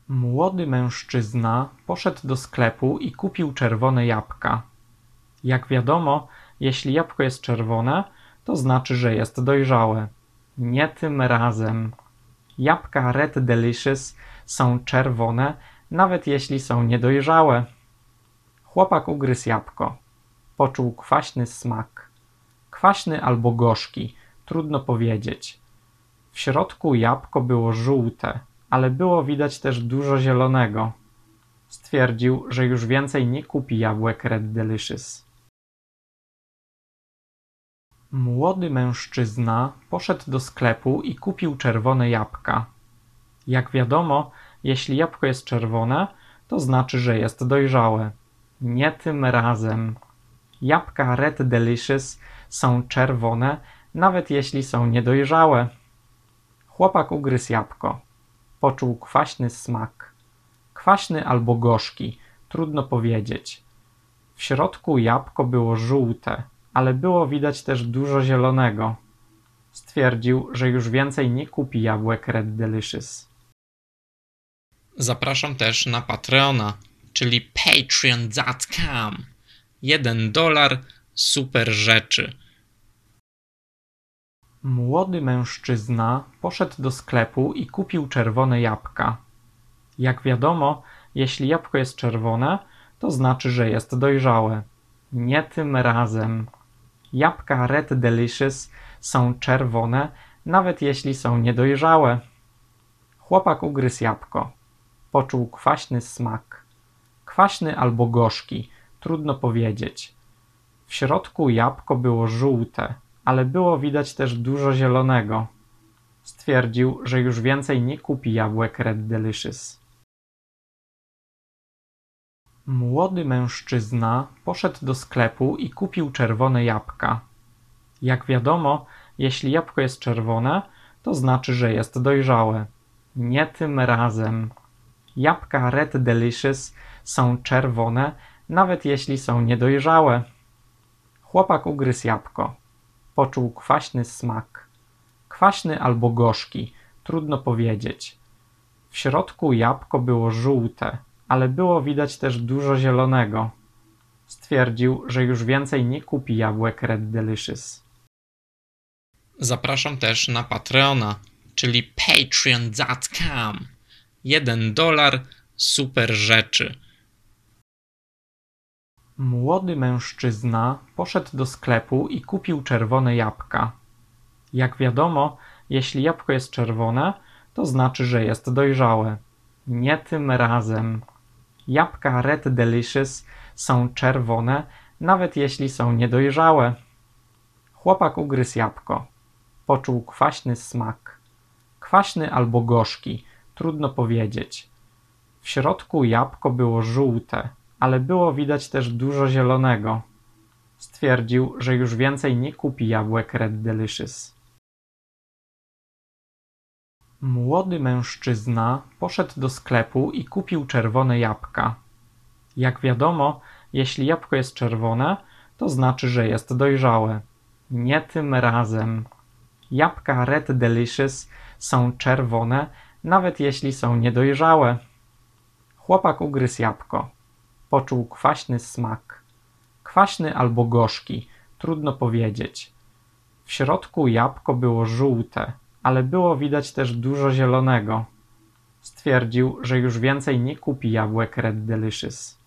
Młody mężczyzna poszedł do sklepu i kupił czerwone jabłka. Jak wiadomo, jeśli jabłko jest czerwone, to znaczy, że jest dojrzałe. Nie tym razem. Jabłka Red Delicious są czerwone, nawet jeśli są niedojrzałe. Chłopak ugryzł jabłko. Poczuł kwaśny smak. Kwaśny albo gorzki, trudno powiedzieć. W środku jabłko było żółte, ale było widać też dużo zielonego. Stwierdził, że już więcej nie kupi jabłek Red Delicious. Młody mężczyzna poszedł do sklepu i kupił czerwone jabłka. Jak wiadomo, jeśli jabłko jest czerwone, to znaczy, że jest dojrzałe. Nie tym razem. Jabłka Red Delicious są czerwone, nawet jeśli są niedojrzałe. Chłopak ugryzł jabłko. Poczuł kwaśny smak. Kwaśny albo gorzki, trudno powiedzieć. W środku jabłko było żółte, ale było widać też dużo zielonego. Stwierdził, że już więcej nie kupi jabłek Red Delicious. Zapraszam też na Patreona, czyli patreon.com. $1, super rzeczy. Młody mężczyzna poszedł do sklepu i kupił czerwone jabłka. Jak wiadomo, jeśli jabłko jest czerwone, to znaczy, że jest dojrzałe. Nie tym razem. Jabłka Red Delicious są czerwone, nawet jeśli są niedojrzałe. Chłopak ugryzł jabłko. Poczuł kwaśny smak. Kwaśny albo gorzki, trudno powiedzieć. W środku jabłko było żółte, ale było widać też dużo zielonego. Stwierdził, że już więcej nie kupi jabłek Red Delicious. Młody mężczyzna poszedł do sklepu i kupił czerwone jabłka. Jak wiadomo, jeśli jabłko jest czerwone, to znaczy, że jest dojrzałe. Nie tym razem. Jabłka Red Delicious są czerwone, nawet jeśli są niedojrzałe. Chłopak ugryzł jabłko. Poczuł kwaśny smak. Kwaśny albo gorzki, trudno powiedzieć. W środku jabłko było żółte, ale było widać też dużo zielonego. Stwierdził, że już więcej nie kupi jabłek Red Delicious. Zapraszam też na Patreona, czyli patreon.com. $1, super rzeczy. Młody mężczyzna poszedł do sklepu i kupił czerwone jabłka. Jak wiadomo, jeśli jabłko jest czerwone, to znaczy, że jest dojrzałe. Nie tym razem. Jabłka Red Delicious są czerwone, nawet jeśli są niedojrzałe. Chłopak ugryzł jabłko. Poczuł kwaśny smak. Kwaśny albo gorzki, trudno powiedzieć. W środku jabłko było żółte, ale było widać też dużo zielonego. Stwierdził, że już więcej nie kupi jabłek Red Delicious. Młody mężczyzna poszedł do sklepu i kupił czerwone jabłka. Jak wiadomo, jeśli jabłko jest czerwone, to znaczy, że jest dojrzałe. Nie tym razem. Jabłka Red Delicious są czerwone, nawet jeśli są niedojrzałe. Chłopak ugryzł jabłko. Poczuł kwaśny smak. Kwaśny albo gorzki, trudno powiedzieć. W środku jabłko było żółte, ale było widać też dużo zielonego. Stwierdził, że już więcej nie kupi jabłek Red Delicious.